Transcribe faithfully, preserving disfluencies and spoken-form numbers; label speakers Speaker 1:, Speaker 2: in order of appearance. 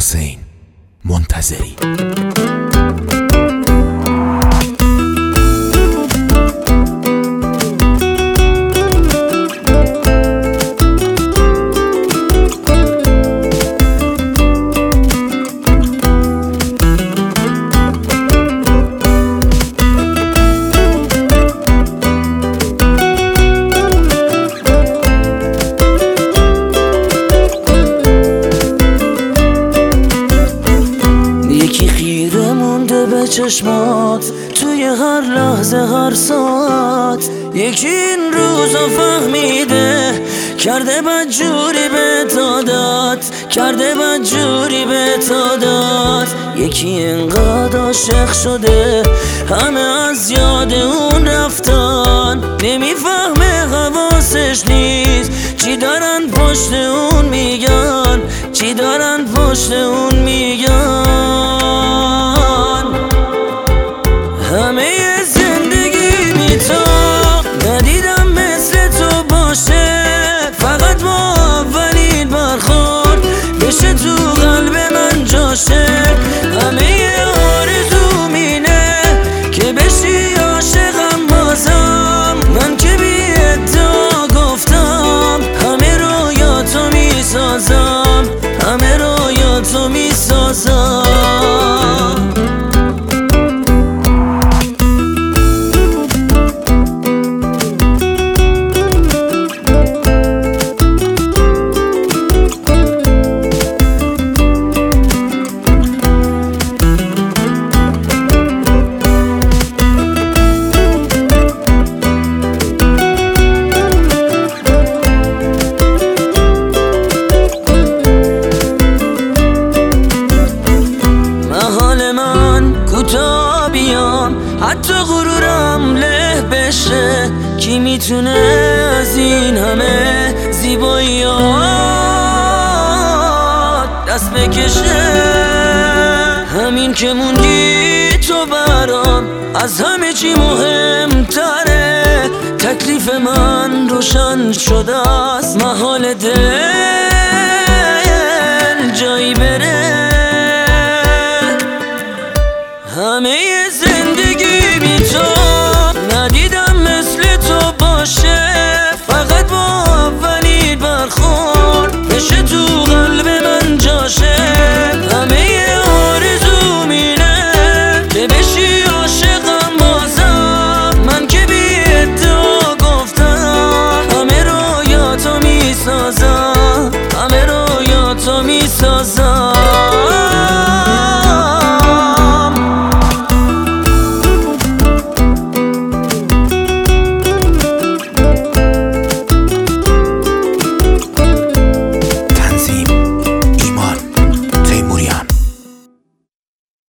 Speaker 1: حسین منتظری.
Speaker 2: یکی خیره مونده به چشمات توی هر لحظه هر ساعت، یکی این روزا فهمیده کرده بدجوری به دادت، کرده بدجوری به دادت. یکی اینقدر عاشق شده همه از یاد اون رفتن، نمیفهمه حواسش نیست چی دارن پشت اون میگن، چی دارن پشت اون میگن. همه زندگی میتا ندیدم مثل تو باشه، فقط با اولین برخورد بشه تو قلب من جاشه. همه آرزوم اینه که بشی عاشقم بازم، من که بی ادعا گفتم همه رویاتو میسازم، همه رویاتو میسازم. کوتاه بیام حتی غرورم له بشه، کی میتونه از این همه زیباییات دست بکشه. همین که موندی تو برام از همه چی مهمتره، تکلیف من روشن شده است، محال دل